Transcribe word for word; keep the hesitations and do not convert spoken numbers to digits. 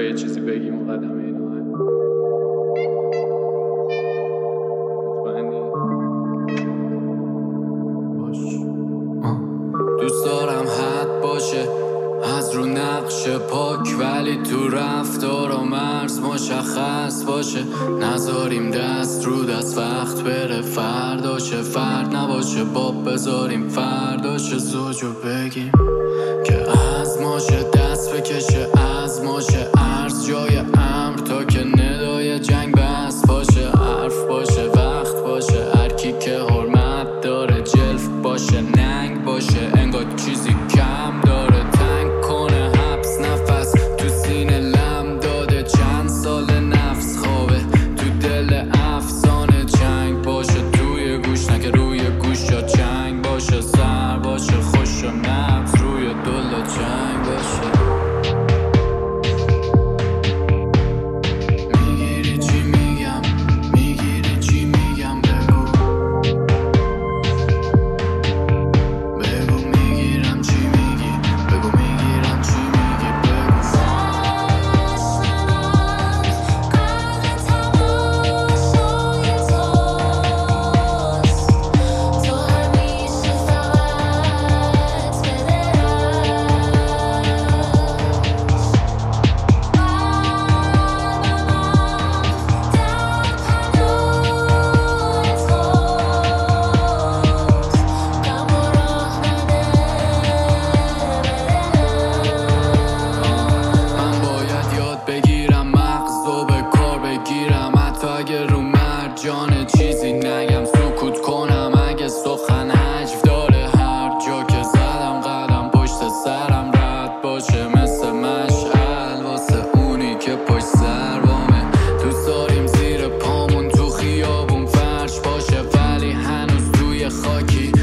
میخوای یه چیزی بگی مقدمه این آهنگ؟ مطمئنی؟ باش. دوست دارم حد باشه از رو نقش پاک، ولی تو رفتار و مرز مشخص باشه. نذاریم دست رو دست وقت بره فرداشه، فرد نباشه باب بذاریم فرداشه. زوجو بگیم که از ماشه دست بکشه، از ماشه عرض جای امر تا که ندای جنگ بس باشه. حرف باشه وقت باشه، هرکی که حرمت داره جلف باشه ننگ باشه. انگار چیزی کم داره تنگ کنه حبس نفس تو سینه لم داده. چند سال نفس خوابه تو دل افسانه جنگ باشه. توی گوش نکه روی گوش یا چنگ باشه. سر باشه خوش و نبز روی دل جنگ باشه. میگیری چی میگم میگیری چی میگم بگو بگو میگیرم چی میگی بگو میگیرم چی میگی بگو. من باید یاد بگیرم مغزو به کار بگیرم، حتی اگه رو مرجان چیزی نگم. سکوت کنم اگه سخن حجو داره. هر جا که زدم قدم پشت سرم رد باشه، مثل مشعل واسه اونی که پشت سر بامه. دوست داریم زیر پامون تو خیابون فرش باشه، ولی هنوز توی خاکی